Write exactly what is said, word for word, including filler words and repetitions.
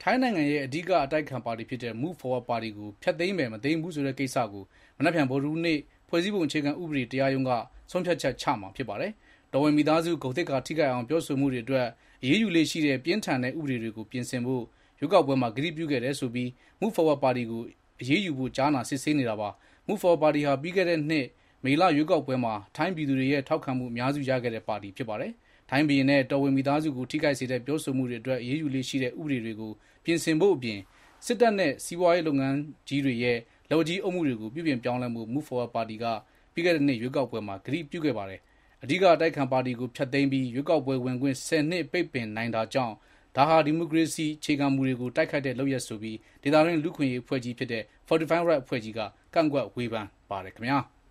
ထိုင်းနိုင်ငံရဲ့အဓိကအတိုက်ခံပါတီဖြစ်တဲ့ Move Forward ပါတီကိုဖျက်သိမ်းမယ်မသိမ်းဘူးဆိုတဲ့ကိစ္စကိုမနက်ဖြန်ဗုဒ္ဓဟူးနေ့ဖွဲ့စည်းပုံအခြေခံဥပဒေတရားရုံးကဆုံးဖြတ်ချက်ချမှာဖြစ်ပါတယ်။တော်ဝင်မိသားစုဂုဏ်သိက္ခာထိခိုက်အောင်ပြောဆိုမှုတွေအတွက်အရေးယူလေးရှိတဲ့ပြင်းထန်တဲ့ဥပဒေတွေကိုပြင်ဆင်ဖို့ရွေးကောက်ပွဲမှာကတိပြုခဲ့တယ်ဆိုပြီး Move Forward ပါတီကိုအရေးယူဖို့ကြားနာစစ်ဆေးနေတာပါ။ Move Forward ပါတီဟာပြီးခဲ့တဲ့နှစ်မေလရွေးကောက်ပွဲမှာထိုင်းပြည်သူတွေရဲ့ထောက်ခံမှုအများစုရခဲ့တဲ့ပါတီဖြစ်ပါတယ်။ထိုင်းပြည်နဲ့တော်ဝင်မိသားစုကိုထိခိုက်စေတဲ့ပြောဆိုမှုတွေအတွက်အရေးယူလေးရှိတဲ့ဥပဒေတွေကိုပြင်ဆင်ဖို့အပြင်စစ်တပ်နဲ့စီးပွားရေးလုပ်ငန်းကြီးတွေရဲ့လက်ကြီးအုပ်မှုတွေကိုပြုပြင်ပြောင်းလဲမှု Move Forward ပါတီကပြီးခဲ့တဲ့နှစ်ရွေးကောက်ပွဲမှာကတိပြုခဲ့ပါတယ်။အဓိကအတိုက်ခံပါတီကိုဖျက်သိမ်းပြီးရွေးကောက်ပွဲဝင်ခွင့်ဆယ်နှစ်ပိတ်ပင်နိုင်တာကြောင့်ဒါဟာဒီမိုကရေစီအခြေခံမူတွေကိုတိုက်ခိုက်တဲ့လုပ်ရက်ဆိုပြီးဒေသတွင်းလူခွင့်ရေးအဖွဲ့ကြီးဖြစ်တဲ့ Fortify Rights အဖွဲ့ကြီးကကန့်ကွက်ဝေဖန်ပါတယ်ခင်ဗျာ။